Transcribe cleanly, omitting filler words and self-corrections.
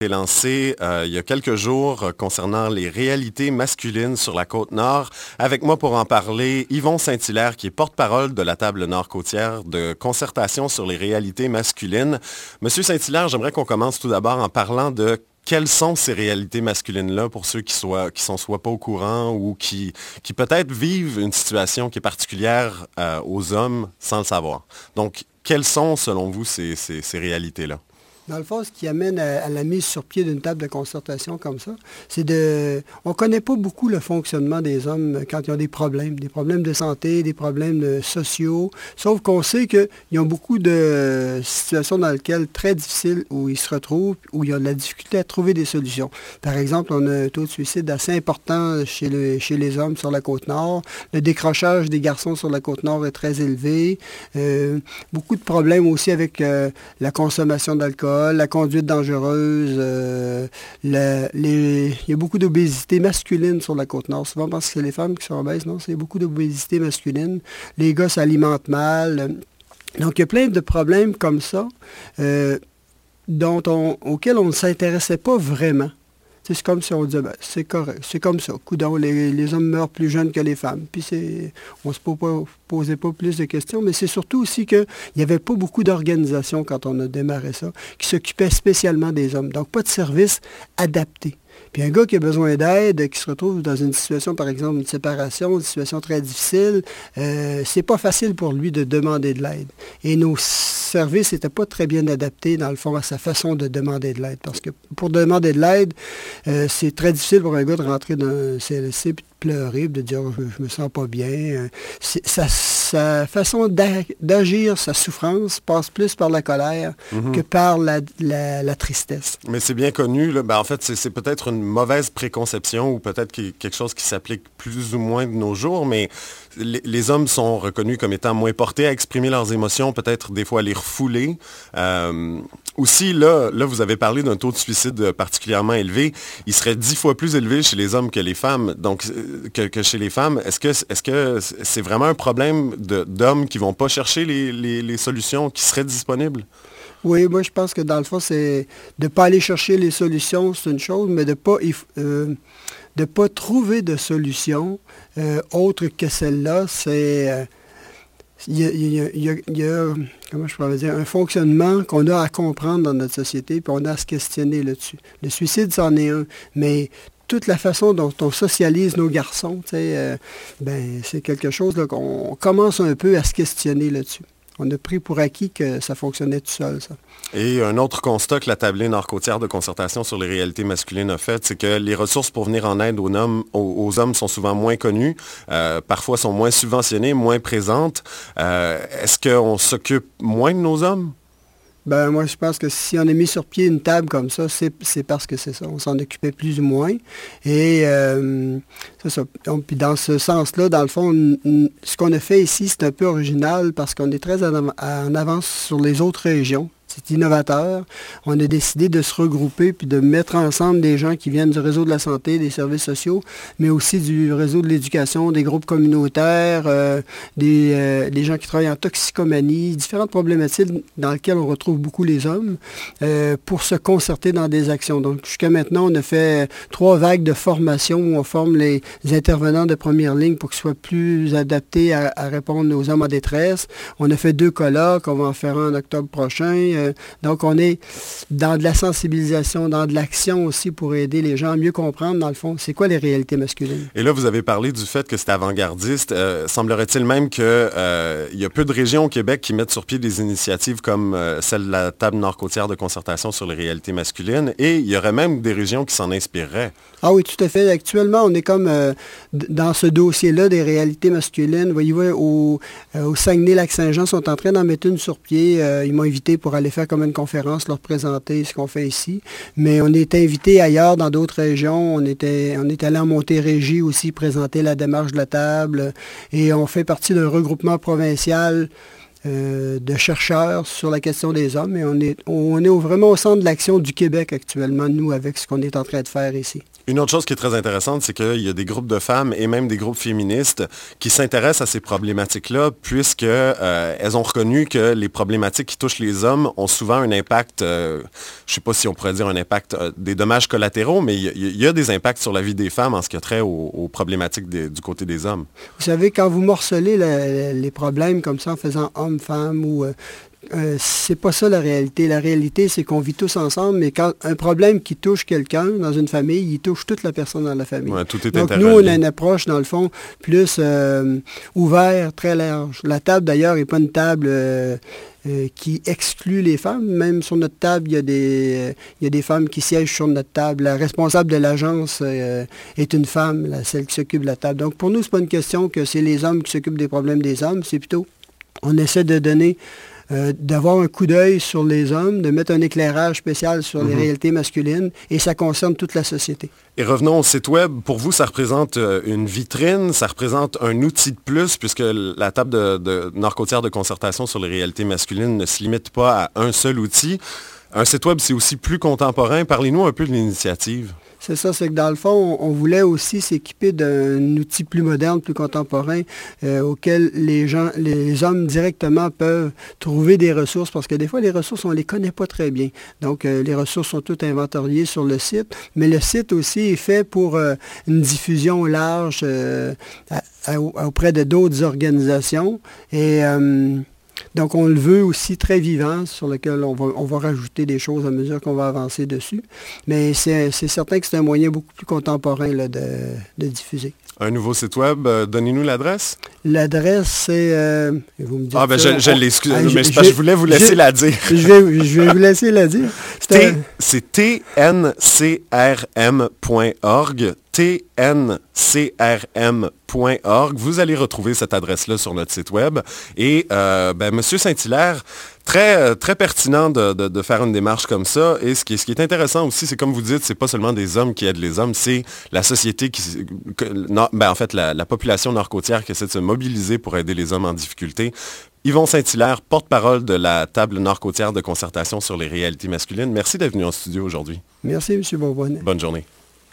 été lancé il y a quelques jours concernant les réalités masculines sur la Côte-Nord. Avec moi pour en parler, Yvon Saint-Hilaire, qui est porte-parole de la table nord-côtière de concertation sur les réalités masculines. Monsieur Saint-Hilaire, j'aimerais qu'on commence tout d'abord en parlant de quelles sont ces réalités masculines-là pour ceux qui sont soit pas au courant ou qui peut-être vivent une situation qui est particulière aux hommes sans le savoir. Donc, quelles sont, selon vous, ces réalités-là? Dans le fond, ce qui amène à la mise sur pied d'une table de concertation comme ça, c'est on ne connaît pas beaucoup le fonctionnement des hommes quand ils ont des problèmes de santé, des problèmes sociaux, sauf qu'on sait qu'ils ont beaucoup de situations dans lesquelles très difficiles où ils se retrouvent, où il y a de la difficulté à trouver des solutions. Par exemple, on a un taux de suicide assez important chez les hommes sur la Côte-Nord. Le décrochage des garçons sur la Côte-Nord est très élevé. Beaucoup de problèmes aussi avec la consommation d'alcool, la conduite dangereuse, il y a beaucoup d'obésité masculine sur la Côte-Nord. Souvent, on pense que c'est les femmes qui sont obèses. Non, c'est beaucoup d'obésité masculine. Les gars s'alimentent mal. Donc, il y a plein de problèmes comme ça auxquels on ne s'intéressait pas vraiment. C'est comme si on disait, c'est correct, c'est comme ça. Coudonc, les hommes meurent plus jeunes que les femmes. Puis on ne se posait pas plus de questions, mais c'est surtout aussi qu'il n'y avait pas beaucoup d'organisations quand on a démarré ça, qui s'occupaient spécialement des hommes. Donc, pas de service adapté. Puis un gars qui a besoin d'aide, qui se retrouve dans une situation, par exemple, une séparation, une situation très difficile, c'est pas facile pour lui de demander de l'aide. Et nos services n'étaient pas très bien adaptés, dans le fond, à sa façon de demander de l'aide. Parce que pour demander de l'aide, c'est très difficile pour un gars de rentrer dans un CLSC et de pleurer, de dire « je me sens pas bien ». Sa façon d'agir, sa souffrance, passe plus par la colère que par la tristesse. Mais c'est bien connu, là. En fait, c'est peut-être une mauvaise préconception ou peut-être quelque chose qui s'applique plus ou moins de nos jours, mais les hommes sont reconnus comme étant moins portés à exprimer leurs émotions, peut-être des fois à les refouler. Aussi, là, vous avez parlé d'un taux de suicide particulièrement élevé. Il serait 10 fois plus élevé chez les hommes que les femmes, donc que chez les femmes. Est-ce que c'est vraiment un problème d'hommes qui ne vont pas chercher les solutions qui seraient disponibles? Oui, moi, je pense que dans le fond, c'est de ne pas aller chercher les solutions, c'est une chose, mais de ne pas trouver de solution autre que celle-là. C'est... Il y a, comment je pourrais dire, un fonctionnement qu'on a à comprendre dans notre société, puis on a à se questionner là-dessus. Le suicide, c'en est un, mais toute la façon dont on socialise nos garçons, c'est quelque chose là, qu'on commence un peu à se questionner là-dessus. On a pris pour acquis que ça fonctionnait tout seul, ça. Et un autre constat que la tablée nord-côtière de concertation sur les réalités masculines a fait, c'est que les ressources pour venir en aide aux hommes sont souvent moins connues, parfois sont moins subventionnées, moins présentes. Est-ce qu'on s'occupe moins de nos hommes? Moi, je pense que si on a mis sur pied une table comme ça, c'est parce que c'est ça. On s'en occupait plus ou moins. Et c'est ça. Donc, puis dans ce sens-là, dans le fond, ce qu'on a fait ici, c'est un peu original parce qu'on est très en avance sur les autres régions. C'est innovateur. On a décidé de se regrouper puis de mettre ensemble des gens qui viennent du réseau de la santé, des services sociaux, mais aussi du réseau de l'éducation, des groupes communautaires, des gens qui travaillent en toxicomanie, différentes problématiques dans lesquelles on retrouve beaucoup les hommes, pour se concerter dans des actions. Donc, jusqu'à maintenant, on a fait 3 vagues de formation où on forme les intervenants de première ligne pour qu'ils soient plus adaptés à répondre aux hommes en détresse. On a fait 2 colloques, on va en faire un en octobre prochain. Donc, on est dans de la sensibilisation, dans de l'action aussi pour aider les gens à mieux comprendre, dans le fond, c'est quoi les réalités masculines. Et là, vous avez parlé du fait que c'est avant-gardiste. Semblerait-il même qu'il y a peu de régions au Québec qui mettent sur pied des initiatives comme celle de la table nord-côtière de concertation sur les réalités masculines. Et il y aurait même des régions qui s'en inspireraient. Ah oui, tout à fait. Actuellement, on est comme dans ce dossier-là des réalités masculines. Voyez-vous, au Saguenay-Lac-Saint-Jean, sont en train d'en mettre une sur pied. Ils m'ont invité pour aller faire comme une conférence, leur présenter ce qu'on fait ici. Mais on est invité ailleurs dans d'autres régions. On est allé en Montérégie aussi présenter la démarche de la table. Et on fait partie d'un regroupement provincial de chercheurs sur la question des hommes. Et on est vraiment au centre de l'action du Québec actuellement, nous, avec ce qu'on est en train de faire ici. Une autre chose qui est très intéressante, c'est qu'il y a des groupes de femmes et même des groupes féministes qui s'intéressent à ces problématiques-là, puisque elles ont reconnu que les problématiques qui touchent les hommes ont souvent un impact, je ne sais pas si on pourrait dire un impact des dommages collatéraux, mais il y a des impacts sur la vie des femmes en ce qui a trait aux problématiques du côté des hommes. Vous savez, quand vous morcelez les problèmes comme ça en faisant homme-femme ou... c'est pas ça la réalité. La réalité, c'est qu'on vit tous ensemble, mais quand un problème qui touche quelqu'un dans une famille, il touche toute la personne dans la famille. Ouais, tout est Donc interrelié. nous, on a une approche, dans le fond, plus ouverte, très large. La table, d'ailleurs, n'est pas une table qui exclut les femmes. Même sur notre table, il y a des femmes qui siègent sur notre table. La responsable de l'agence est une femme, celle qui s'occupe de la table. Donc pour nous, c'est pas une question que c'est les hommes qui s'occupent des problèmes des hommes, c'est plutôt, on essaie de donner d'avoir un coup d'œil sur les hommes, de mettre un éclairage spécial sur les réalités masculines, et ça concerne toute la société. Et revenons au site web. Pour vous, ça représente une vitrine, ça représente un outil de plus, puisque la table de Nord-Côtière de concertation sur les réalités masculines ne se limite pas à un seul outil. Un site web, c'est aussi plus contemporain. Parlez-nous un peu de l'initiative. C'est ça, c'est que dans le fond, on voulait aussi s'équiper d'un outil plus moderne, plus contemporain, auquel les hommes directement peuvent trouver des ressources, parce que des fois, les ressources, on ne les connaît pas très bien. Donc, les ressources sont toutes inventoriées sur le site, mais le site aussi est fait pour une diffusion large auprès de d'autres organisations. Et donc, on le veut aussi très vivant, sur lequel on va rajouter des choses à mesure qu'on va avancer dessus. Mais c'est certain que c'est un moyen beaucoup plus contemporain là, de diffuser. Un nouveau site web, donnez-nous l'adresse. L'adresse, c'est... vous me dites ah, ben ça, je l'excuse, mais je voulais vous laisser la dire. Je vais vous laisser la dire. C'est tncrm.org. tncrm.org. Vous allez retrouver cette adresse-là sur notre site web. Et, Monsieur Saint-Hilaire, très, très pertinent de faire une démarche comme ça. Et ce qui est intéressant aussi, c'est comme vous dites, c'est pas seulement des hommes qui aident les hommes, c'est la société la population nord-côtière qui essaie de se mobiliser pour aider les hommes en difficulté. Yvon Saint-Hilaire, porte-parole de la table nord-côtière de concertation sur les réalités masculines. Merci d'être venu en studio aujourd'hui. Merci, M. Bourbonnet. Bonne journée.